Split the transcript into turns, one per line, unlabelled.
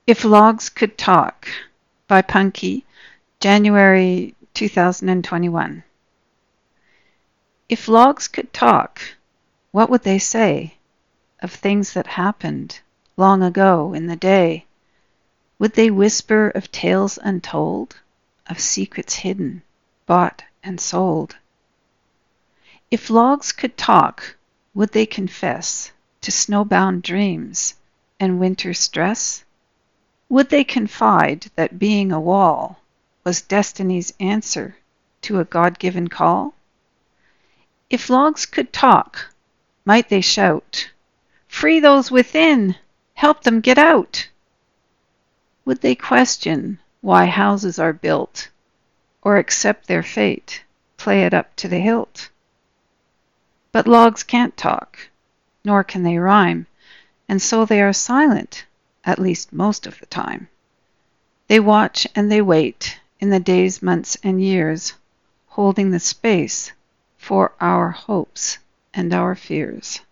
If Logs Could Talk by Punky, January 2021. If logs could talk, what would they say of things that happened long ago in the day? Would they whisper of tales untold, of secrets hidden, bought and sold? If logs could talk, would they confess to snowbound dreams and winter stress? Would they confide that being a wall was destiny's answer to a God-given call? If logs could talk, might they shout, "Free those within! Help them get out!" Would they question why houses are built, or accept their fate, play it up to the hilt? But logs can't talk, nor can they rhyme, and so they are silent, at least most of the time. They watch and they wait in the days, months, and years, holding the space for our hopes and our fears.